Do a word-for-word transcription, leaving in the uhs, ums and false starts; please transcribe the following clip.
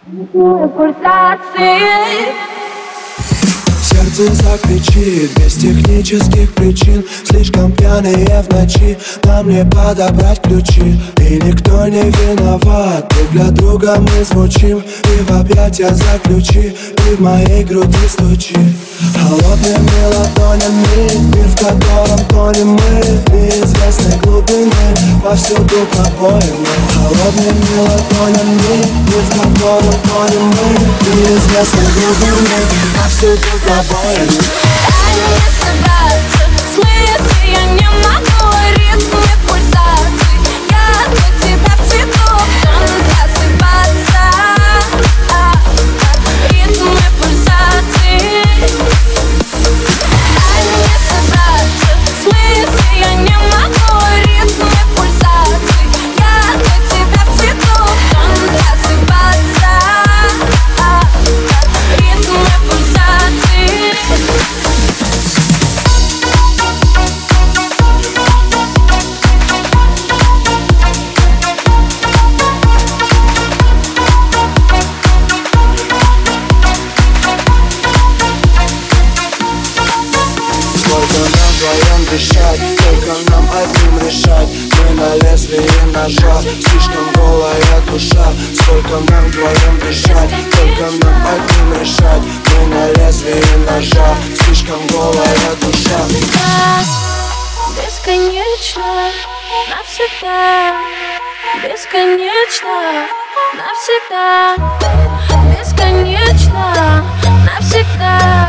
Пульсации. Сердце закричит без технических причин. Слишком пьяные в ночи, нам не подобрать ключи. И никто не виноват, друг для друга мы звучим. И в объятия заключи, и в моей груди стучи. Холодными ладонями, мир, в котором тонем мы. Неизвестной глубины, повсюду пробоины. Холодными ладонями, мир, в котором тонем мы. Неизвестной глубины, повсюду пробоины. Дай мне собраться, в смысле я не могу. Ритмы пульсаций, я для тебя в цвету. Сон просыпаться, ритмы пульсаций. Дай мне собраться, в смысле я не могу. Ритмы пульсаций, я для тебя в цвету. Сон просыпаться, ритмы пульсаций. Сколько нам вдвоем дышать, только нам одним решать. Мы на лезвие ножа, слишком голая душа. Сколько нам вдвоем дышать, только нам одним решать. Мы на лезвие ножа, слишком голая душа. Бесконечно, навсегда. Бесконечно, навсегда. Бесконечно, навсегда.